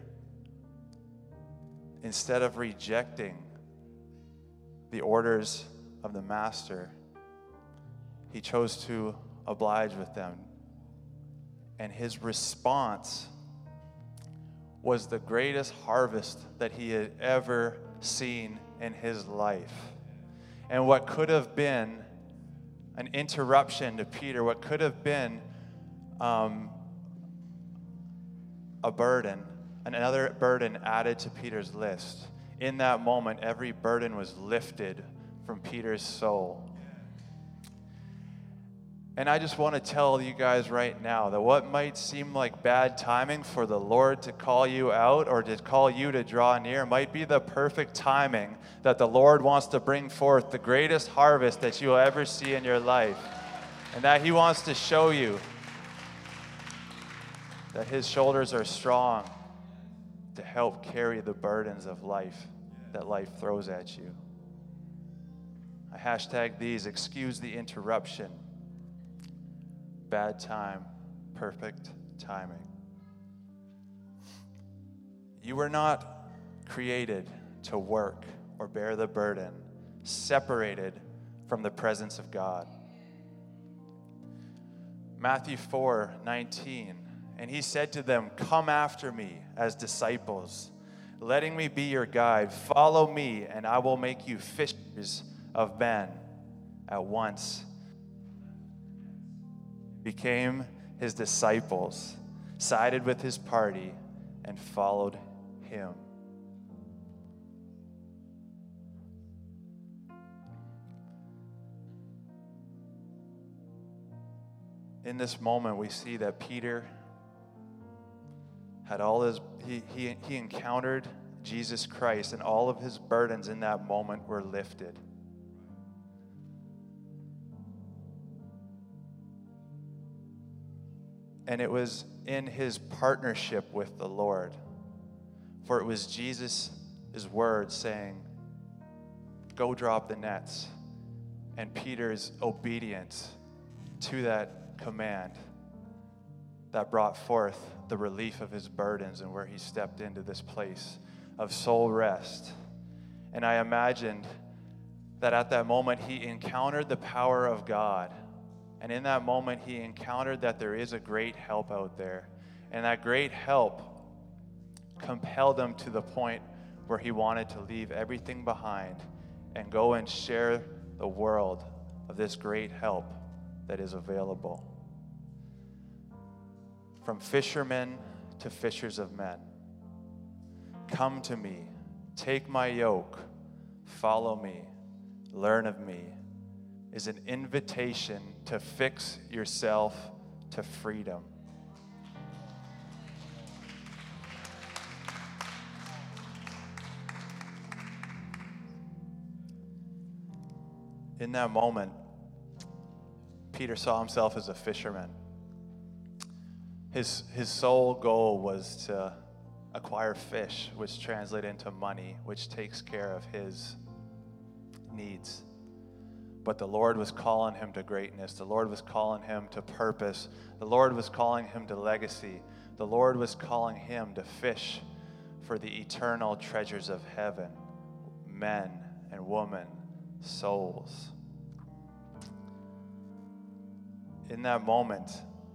instead of rejecting the orders of the master, he chose to oblige with them. And his response was the greatest harvest that he had ever seen in his life. And what could have been an interruption to Peter, what could have been um, a burden, another burden added to Peter's list. In that moment, every burden was lifted from Peter's soul. And I just want to tell you guys right now that what might seem like bad timing for the Lord to call you out or to call you to draw near might be the perfect timing that the Lord wants to bring forth the greatest harvest that you will ever see in your life. And that he wants to show you that his shoulders are strong to help carry the burdens of life that life throws at you. I hashtag these, excuse the interruption. Bad time, perfect timing. You were not created to work or bear the burden, separated from the presence of God. Matthew four nineteen, and he said to them, "Come after me as disciples, letting me be your guide. Follow me, and I will make you fishers of men." At once became his disciples, sided with his party, and followed him. In this moment, we see that Peter had all his, he, he, he encountered Jesus Christ, and all of his burdens in that moment were lifted. And it was in his partnership with the Lord. For it was Jesus' word saying, "Go drop the nets." And Peter's obedience to that command that brought forth the relief of his burdens and where he stepped into this place of soul rest. And I imagined that at that moment he encountered the power of God. And in that moment he encountered that there is a great help out there. And that great help compelled him to the point where he wanted to leave everything behind and go and share the world of this great help that is available. From fishermen to fishers of men. Come to me, take my yoke, follow me, learn of me, is an invitation to fix yourself to freedom. In that moment, Peter saw himself as a fisherman. His, his sole goal was to acquire fish, which translates into money, which takes care of his needs. But the Lord was calling him to greatness. The Lord was calling him to purpose. The Lord was calling him to legacy. The Lord was calling him to fish for the eternal treasures of heaven, men and women, souls. In that moment,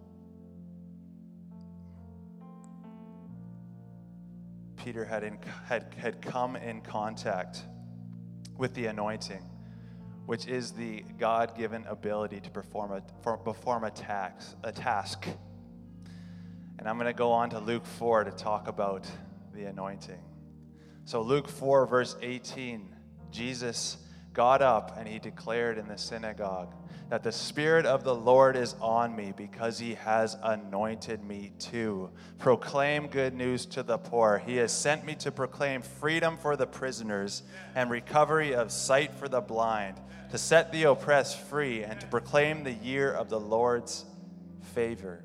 Peter had, in, had, had come in contact with the anointing, which is the God-given ability to perform a, for, perform a, tax, a task. And I'm going to go on to Luke four to talk about the anointing. So Luke four, verse eighteen, Jesus got up and he declared in the synagogue that the Spirit of the Lord is on me because he has anointed me to proclaim good news to the poor. He has sent me to proclaim freedom for the prisoners and recovery of sight for the blind, to set the oppressed free and to proclaim the year of the Lord's favor.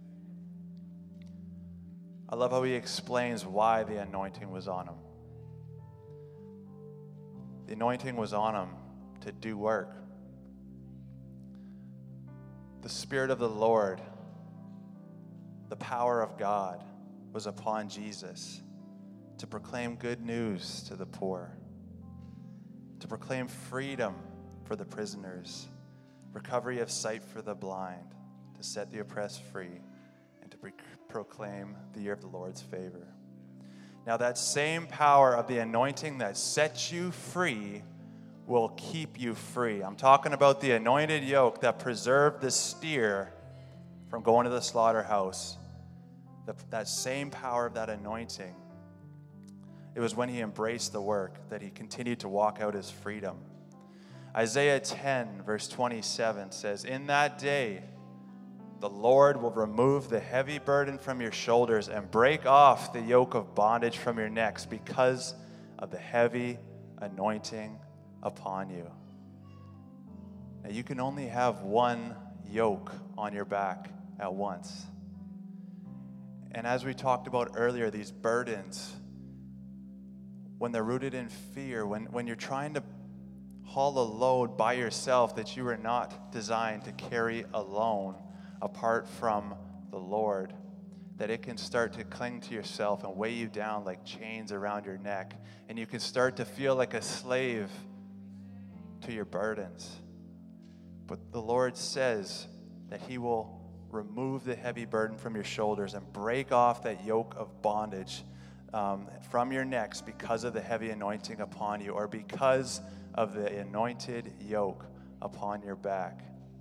I love how he explains why the anointing was on him. The anointing was on him to do work. The Spirit of the Lord, the power of God, was upon Jesus to proclaim good news to the poor, to proclaim freedom for the prisoners, recovery of sight for the blind, to set the oppressed free, and to pre- proclaim the year of the Lord's favor. Now that same power of the anointing that sets you free will keep you free. I'm talking about the anointed yoke that preserved the steer from going to the slaughterhouse. The, that same power of that anointing, it was when he embraced the work that he continued to walk out his freedom. Isaiah ten, verse twenty-seven says, "In that day, the Lord will remove the heavy burden from your shoulders and break off the yoke of bondage from your necks because of the heavy anointing upon you." Now, you can only have one yoke on your back at once. And as we talked about earlier, these burdens, when they're rooted in fear, when, when you're trying to haul a load by yourself that you are not designed to carry alone, apart from the Lord, that it can start to cling to yourself and weigh you down like chains around your neck, and you can start to feel like a slave to your burdens. But the Lord says that he will remove the heavy burden from your shoulders and break off that yoke of bondage um, from your necks because of the heavy anointing upon you, or because of the anointed yoke upon your back.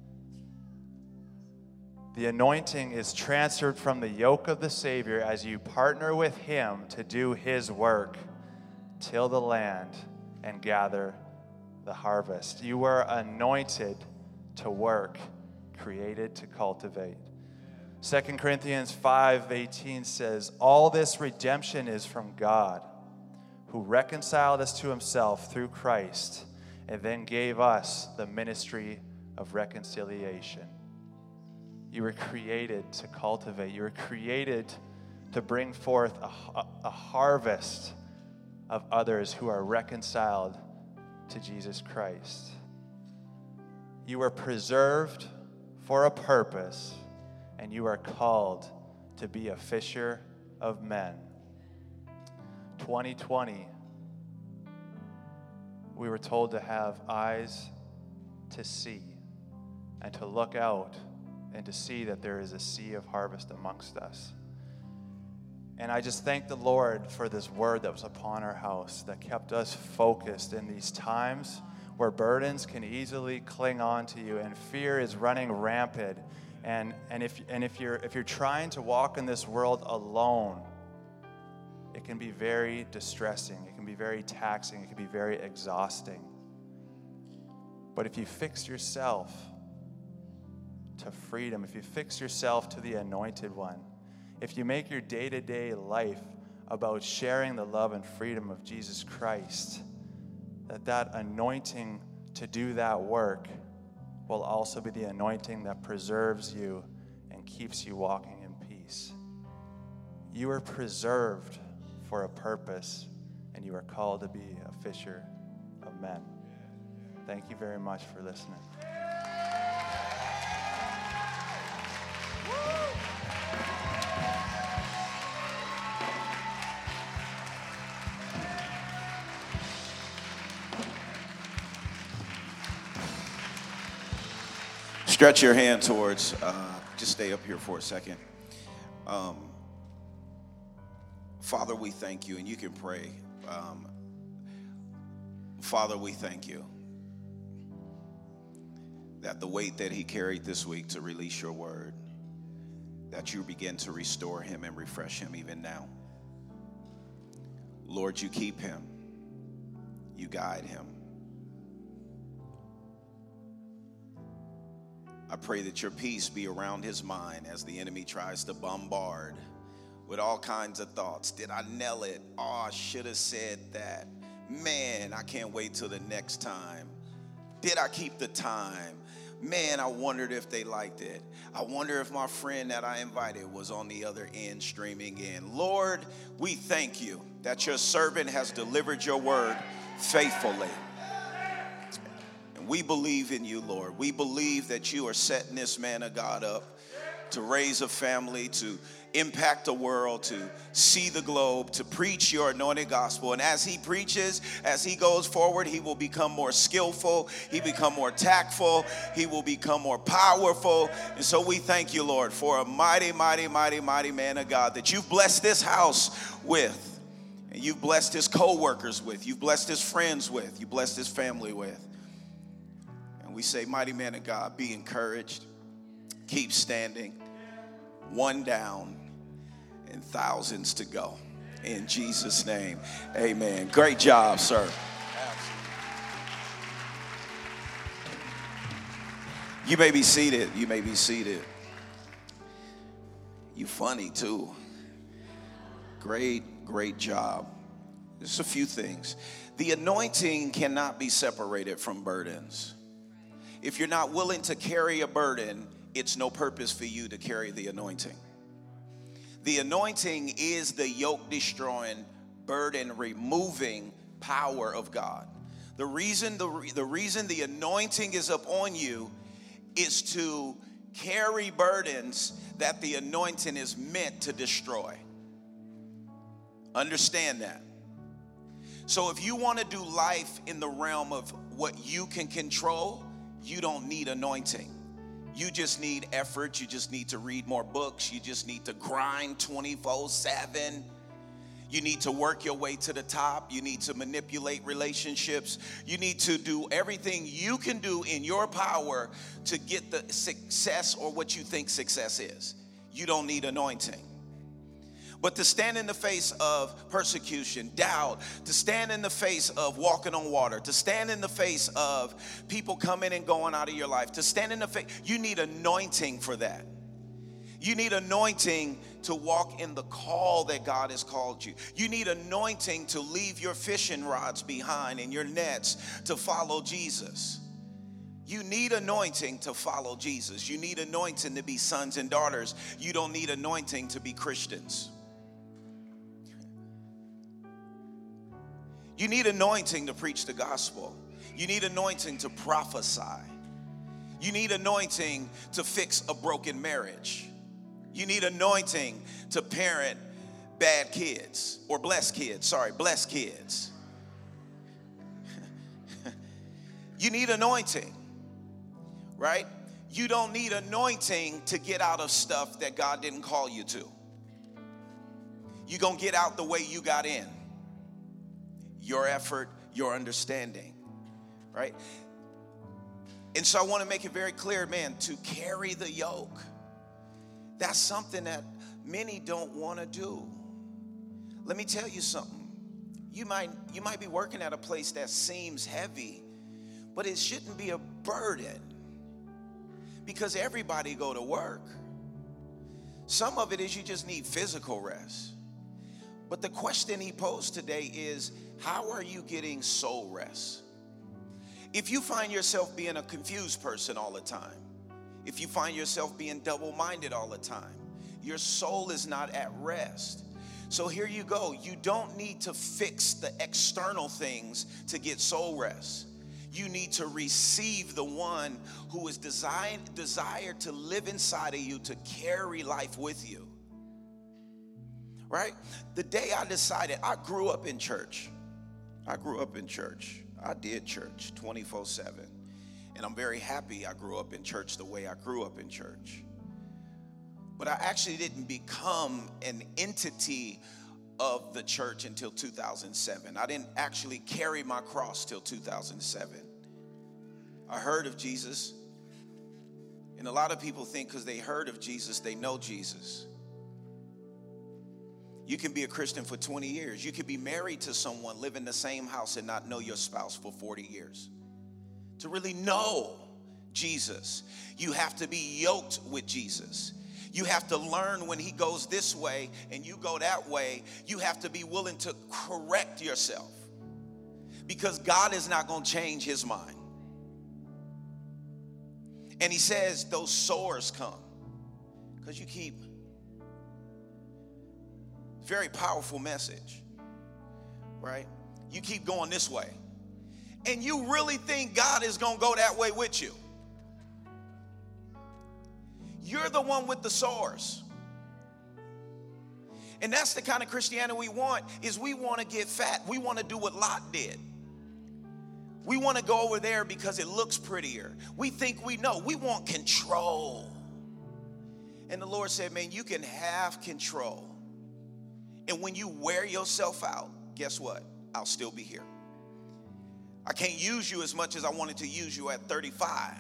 The anointing is transferred from the yoke of the Savior as you partner with him to do his work, till the land and gather the harvest. You are anointed to work, created to cultivate. Second Corinthians five eighteen says, "All this redemption is from God, who reconciled us to himself through Christ, and then gave us the ministry of reconciliation." You were created to cultivate. You were created to bring forth a, a, a harvest of others who are reconciled to Jesus Christ. You were preserved for a purpose, and you are called to be a fisher of men. twenty twenty, we were told to have eyes to see and to look out and to see that there is a sea of harvest amongst us. And I just thank the Lord for this word that was upon our house that kept us focused in these times where burdens can easily cling on to you and fear is running rampant. And, and, if, and if, you're, if you're trying to walk in this world alone, it can be very distressing. It can be very taxing. It can be very exhausting. But if you fix yourself to freedom, if you fix yourself to the Anointed One, if you make your day-to-day life about sharing the love and freedom of Jesus Christ, that that anointing to do that work will also be the anointing that preserves you and keeps you walking in peace. You are preserved for a purpose, and you are called to be a fisher of men. Thank you very much for listening. Stretch your hand towards, uh, just stay up here for a second. Um, Father, we thank you, and you can pray. Um, Father, we thank you that the weight that he carried this week to release your word, that you begin to restore him and refresh him even now. Lord, you keep him. You guide him. I pray that your peace be around his mind as the enemy tries to bombard with all kinds of thoughts. Did I nail it? Oh, I should have said that. Man, I can't wait till the next time. Did I keep the time? Man, I wondered if they liked it. I wonder if my friend that I invited was on the other end streaming in. Lord, we thank you that your servant has delivered your word faithfully. We believe in you, Lord. We believe that you are setting this man of God up to raise a family, to impact the world, to see the globe, to preach your anointed gospel. And as he preaches, as he goes forward, he will become more skillful. He become more tactful. He will become more powerful. And so we thank you, Lord, for a mighty, mighty, mighty, mighty man of God that you've blessed this house with. And you've blessed his co-workers with. You've blessed his friends with. You blessed his family with. We say, mighty man of God, be encouraged. Keep standing. One down and thousands to go. In Jesus' name, amen. Great job, sir. You may be seated. You may be seated. You funny, too. Great, great job. Just a few things. The anointing cannot be separated from burdens. If you're not willing to carry a burden, it's no purpose for you to carry the anointing. The anointing is the yoke-destroying, burden-removing power of God. The reason the, the reason the anointing is upon you is to carry burdens that the anointing is meant to destroy. Understand that. So if you want to do life in the realm of what you can control, you don't need anointing. You just need effort. You just need to read more books. You just need to grind twenty-four seven. You need to work your way to the top. You need to manipulate relationships. You need to do everything you can do in your power to get the success or what you think success is. You don't need anointing. But to stand in the face of persecution, doubt, to stand in the face of walking on water, to stand in the face of people coming and going out of your life, to stand in the face, you need anointing for that. You need anointing to walk in the call that God has called you. You need anointing to leave your fishing rods behind and your nets to follow Jesus. You need anointing to follow Jesus. You need anointing to be sons and daughters. You don't need anointing to be Christians. You need anointing to preach the gospel. You need anointing to prophesy. You need anointing to fix a broken marriage. You need anointing to parent bad kids or blessed kids. Sorry, blessed kids. You need anointing, right? You don't need anointing to get out of stuff that God didn't call you to. You're going to get out the way you got in. Your effort, your understanding, right? And so I want to make it very clear, man, to carry the yoke. That's something that many don't want to do. Let me tell you something. You might, you might be working at a place that seems heavy, but it shouldn't be a burden because everybody go to work. Some of it is you just need physical rest. But the question he posed today is, how are you getting soul rest? If you find yourself being a confused person all the time, if you find yourself being double-minded all the time, your soul is not at rest. So here you go. You don't need to fix the external things to get soul rest. You need to receive the one who is designed, desired to live inside of you, to carry life with you. Right? The day I decided, I grew up in church. I grew up in church. I did church twenty-four seven. And I'm very happy I grew up in church the way I grew up in church. But I actually didn't become an entity of the church until two thousand seven. I didn't actually carry my cross till two thousand seven. I heard of Jesus. And a lot of people think because they heard of Jesus, they know Jesus. You can be a Christian for twenty years. You could be married to someone, live in the same house, and not know your spouse for forty years. To really know Jesus, you have to be yoked with Jesus. You have to learn when he goes this way and you go that way. You have to be willing to correct yourself because God is not going to change his mind. And he says those sores come because you keep. Very powerful message, right? You keep going this way. And you really think God is going to go that way with you. You're the one with the sores. And that's the kind of Christianity we want, is we want to get fat. We want to do what Lot did. We want to go over there because it looks prettier. We think we know. We want control. And the Lord said, man, you can have control. And when you wear yourself out, guess what? I'll still be here. I can't use you as much as I wanted to use you at thirty-five.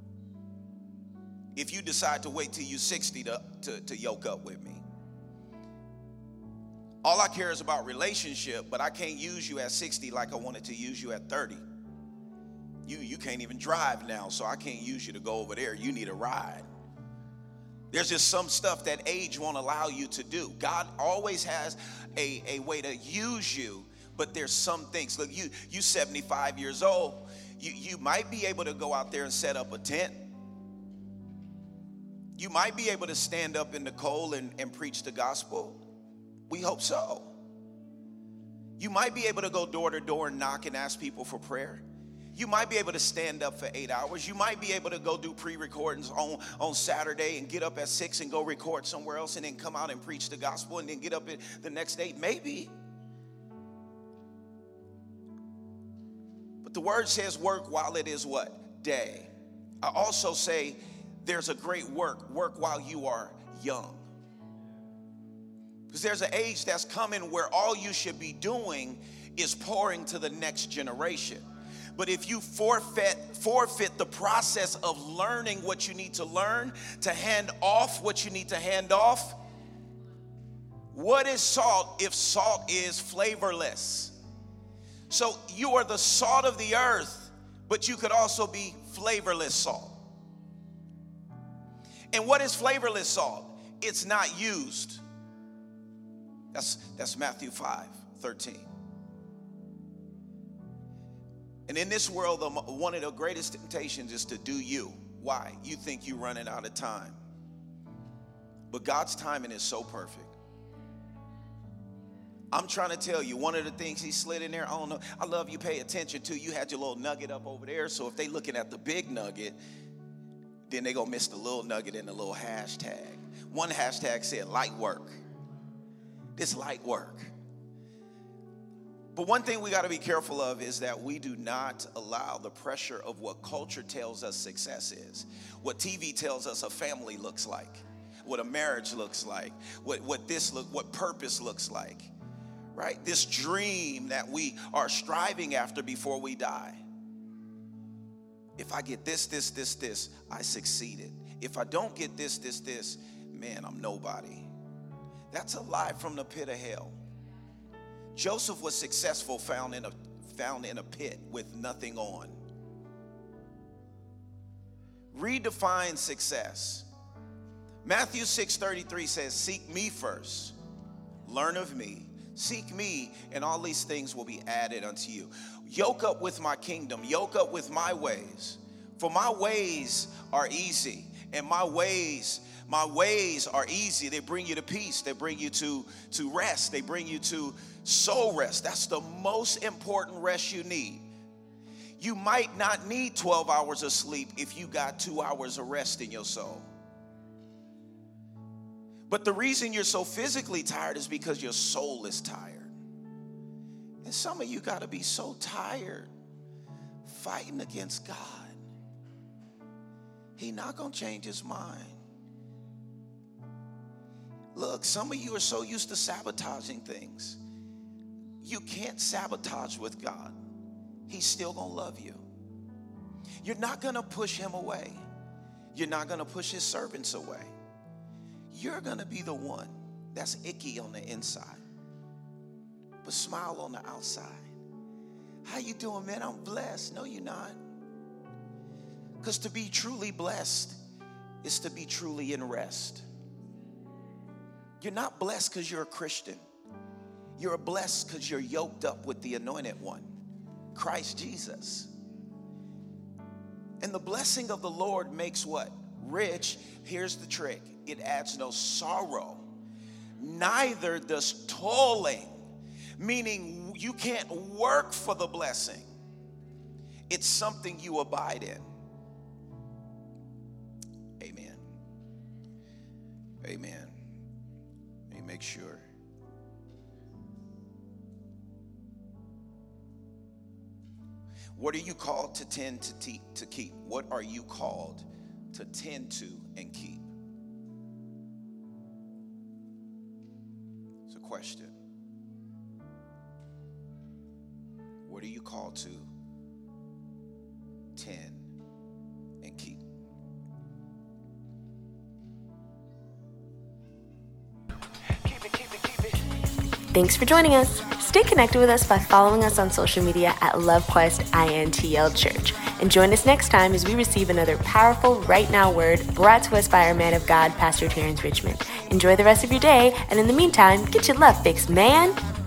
If you decide to wait till you're sixty to, to, to yoke up with me. All I care is about relationship, but I can't use you at sixty like I wanted to use you at thirty. You, you can't even drive now, so I can't use you to go over there. You need a ride. There's just some stuff that age won't allow you to do. God always has a, a way to use you, but there's some things. Look, you you seventy-five years old. You, you might be able to go out there and set up a tent. You might be able to stand up in the cold and, and preach the gospel. We hope so. You might be able to go door to door and knock and ask people for prayer. You might be able to stand up for eight hours. You might be able to go do pre-recordings on, on Saturday and get up at six and go record somewhere else and then come out and preach the gospel and then get up the next day. Maybe. But the word says work while it is what? Day. I also say there's a great work. Work while you are young. Because there's an age that's coming where all you should be doing is pouring to the next generation. But if you forfeit, forfeit the process of learning what you need to learn, to hand off what you need to hand off, what is salt if salt is flavorless? So you are the salt of the earth, but you could also be flavorless salt. And what is flavorless salt? It's not used. That's, that's Matthew five thirteen. And in this world, one of the greatest temptations is to do you. Why? You think you're running out of time. But God's timing is so perfect. I'm trying to tell you, one of the things he slid in there, I don't know, I love you pay attention to, you had your little nugget up over there, so if they looking at the big nugget, then they gonna miss the little nugget and the little hashtag. One hashtag said light work. This light work. But one thing we got to be careful of is that we do not allow the pressure of what culture tells us success is, what T V tells us a family looks like, what a marriage looks like, what, what this look, what purpose looks like, right? This dream that we are striving after before we die. If I get this, this, this, this, I succeeded. If I don't get this, this, this, man, I'm nobody. That's a lie from the pit of hell. Joseph was successful, found in a found in a pit with nothing on. Redefine success. Matthew six thirty-three says, seek me first, learn of me, seek me, and all these things will be added unto you. Yoke up with my kingdom, yoke up with my ways, for my ways are easy, and my ways My ways are easy. They bring you to peace. They bring you to, to rest. They bring you to soul rest. That's the most important rest you need. You might not need twelve hours of sleep if you got two hours of rest in your soul. But the reason you're so physically tired is because your soul is tired. And some of you got to be so tired fighting against God. He's not going to change his mind. Look, some of you are so used to sabotaging things. You can't sabotage with God. He's still going to love you. You're not going to push him away. You're not going to push his servants away. You're going to be the one that's icky on the inside, but smile on the outside. How you doing, man? I'm blessed. No, you're not. Because to be truly blessed is to be truly in rest. You're not blessed because you're a Christian. You're blessed because you're yoked up with the anointed one, Christ Jesus. And the blessing of the Lord makes what? Rich. Here's the trick. It adds no sorrow. Neither does toiling, meaning you can't work for the blessing. It's something you abide in. Amen. Amen. Let me make sure. What are you called to tend to, te- to keep? What are you called to tend to and keep? It's a question. What are you called to tend and keep? Thanks for joining us. Stay connected with us by following us on social media at LoveQuest I N T L Church. And join us next time as we receive another powerful Right Now word brought to us by our man of God, Pastor Terrence Richmond. Enjoy the rest of your day, and in the meantime, get your love fixed, man.